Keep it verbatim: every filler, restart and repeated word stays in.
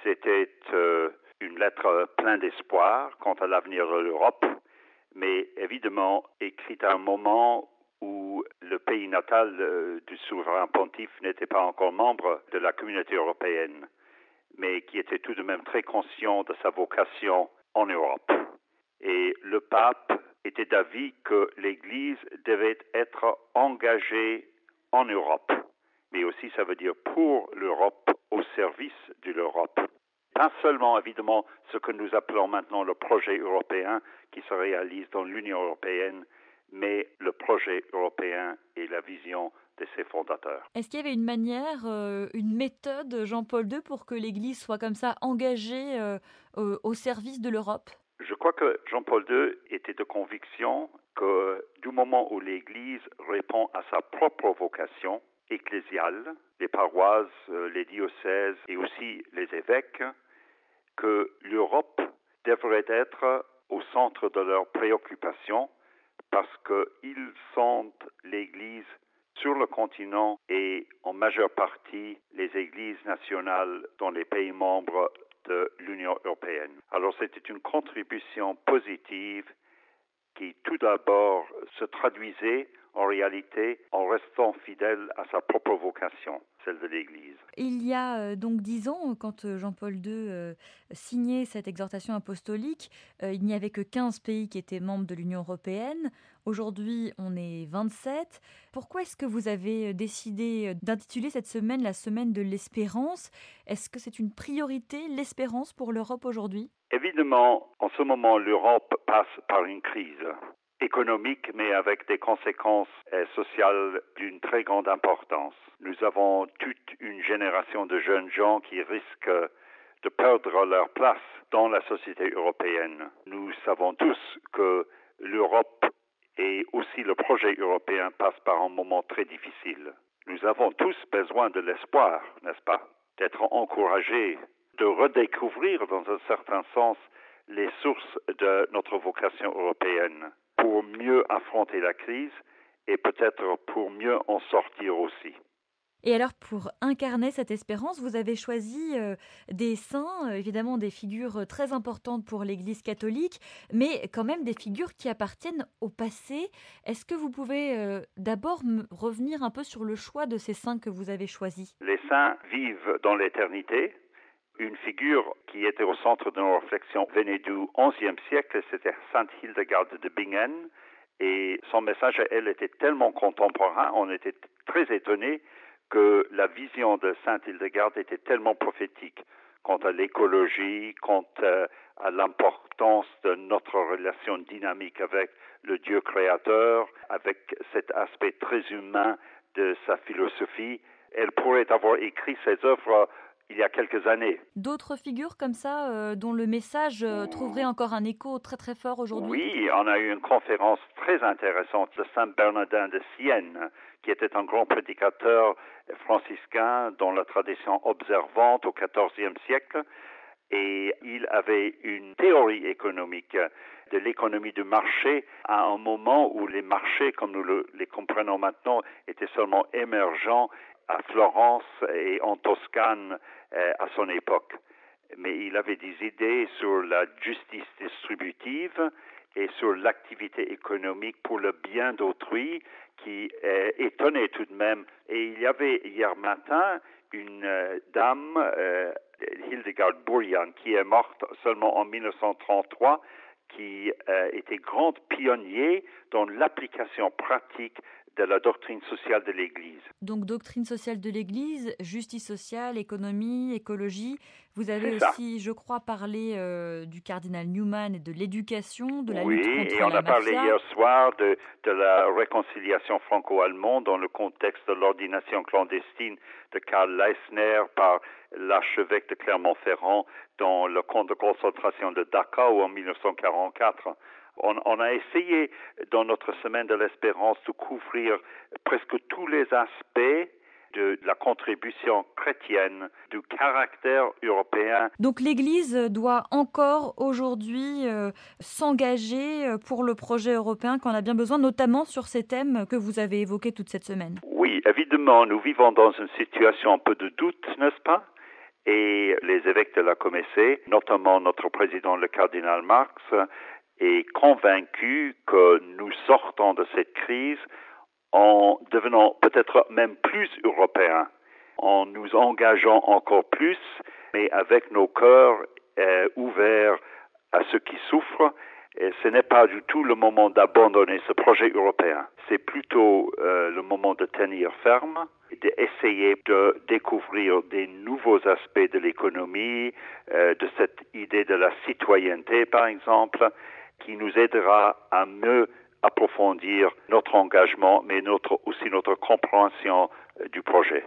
C'était euh, une lettre pleine d'espoir quant à l'avenir de l'Europe, mais évidemment écrite à un moment où le pays natal euh, du souverain pontife n'était pas encore membre de la communauté européenne, mais qui était tout de même très conscient de sa vocation en Europe. Et le pape était d'avis que l'Église devait être engagée en Europe, mais aussi ça veut dire pour l'Europe, au service de l'Europe. Pas seulement, évidemment, ce que nous appelons maintenant le projet européen qui se réalise dans l'Union européenne, mais le projet européen et la vision de ses fondateurs. Est-ce qu'il y avait une manière, euh, une méthode, Jean-Paul deux, pour que l'Église soit comme ça engagée euh, au, au service de l'Europe ? Je crois que Jean-Paul deux était de conviction que du moment où l'Église répond à sa propre vocation ecclésiale, les paroisses, les diocèses et aussi les évêques, que l'Europe devrait être au centre de leurs préoccupations parce qu'ils sentent l'Église sur le continent et en majeure partie les églises nationales dans les pays membres de l'Union européenne. Alors c'était une contribution positive qui tout d'abord se traduisait en réalité en restant fidèle à sa propre vocation, celle de l'Église. Il y a euh, donc dix ans, quand euh, Jean-Paul deux euh, signait cette exhortation apostolique, euh, il n'y avait que quinze pays qui étaient membres de l'Union européenne. Aujourd'hui, on est vingt-sept. Pourquoi est-ce que vous avez décidé d'intituler cette semaine la semaine de l'espérance ? Est-ce que c'est une priorité, l'espérance pour l'Europe aujourd'hui ? Évidemment, en ce moment, l'Europe passe par une crise économique, mais avec des conséquences euh, sociales d'une très grande importance. Nous avons toute une génération de jeunes gens qui risquent de perdre leur place dans la société européenne. Nous savons tous que l'Europe et aussi le projet européen passent par un moment très difficile. Nous avons tous besoin de l'espoir, n'est-ce pas? D'être encouragés, de redécouvrir dans un certain sens les sources de notre vocation européenne pour mieux affronter la crise et peut-être pour mieux en sortir aussi. Et alors, pour incarner cette espérance, vous avez choisi euh, des saints, euh, évidemment des figures très importantes pour l'Église catholique, mais quand même des figures qui appartiennent au passé. Est-ce que vous pouvez euh, d'abord m- revenir un peu sur le choix de ces saints que vous avez choisis ? Les saints vivent dans l'éternité. Une figure qui était au centre de nos réflexions venait du onzième siècle, c'était Sainte Hildegarde de Bingen, et son message à elle était tellement contemporain, on était très étonnés que la vision de Sainte Hildegarde était tellement prophétique quant à l'écologie, quant à l'importance de notre relation dynamique avec le Dieu créateur, avec cet aspect très humain de sa philosophie. Elle pourrait avoir écrit ses œuvres il y a quelques années. D'autres figures comme ça, euh, dont le message euh, trouverait encore un écho très très fort aujourd'hui ? Oui, on a eu une conférence très intéressante de Saint Bernardin de Sienne, qui était un grand prédicateur franciscain dans la tradition observante au quatorzième siècle, et il avait une théorie économique de l'économie du marché à un moment où les marchés, comme nous le, les comprenons maintenant, étaient seulement émergents à Florence et en Toscane euh, à son époque. Mais il avait des idées sur la justice distributive et sur l'activité économique pour le bien d'autrui qui euh, étonnait tout de même. Et il y avait hier matin une euh, dame, euh, Hildegard Burian, qui est morte seulement en mille neuf cent trente-trois, qui euh, était grande pionnier dans l'application pratique de la doctrine sociale de l'Église. Donc, doctrine sociale de l'Église, justice sociale, économie, écologie. Vous avez C'est aussi, ça. je crois, parlé euh, du cardinal Newman et de l'éducation, de la oui, lutte contre la mafia. Oui, et on a parlé hier soir de, de la réconciliation franco-allemande dans le contexte de l'ordination clandestine de Karl Leisner par l'archevêque de Clermont-Ferrand dans le camp de concentration de Dachau en mille neuf cent quarante-quatre. On, on a essayé, dans notre semaine de l'espérance, de couvrir presque tous les aspects de la contribution chrétienne, du caractère européen. Donc l'Église doit encore aujourd'hui euh, s'engager pour le projet européen qu'on a bien besoin, notamment sur ces thèmes que vous avez évoqués toute cette semaine. Oui, évidemment, nous vivons dans une situation un peu de doute, n'est-ce pas ? et les évêques de la Comessée, notamment notre président, le cardinal Marx, est convaincu que nous sortons de cette crise en devenant peut-être même plus européens, en nous engageant encore plus, mais avec nos cœurs euh, ouverts à ceux qui souffrent. Et ce n'est pas du tout le moment d'abandonner ce projet européen. C'est plutôt euh, le moment de tenir ferme, d'essayer de découvrir des nouveaux aspects de l'économie, euh, de cette idée de la citoyenneté, par exemple, qui nous aidera à mieux approfondir notre engagement, mais notre, aussi notre compréhension euh, du projet.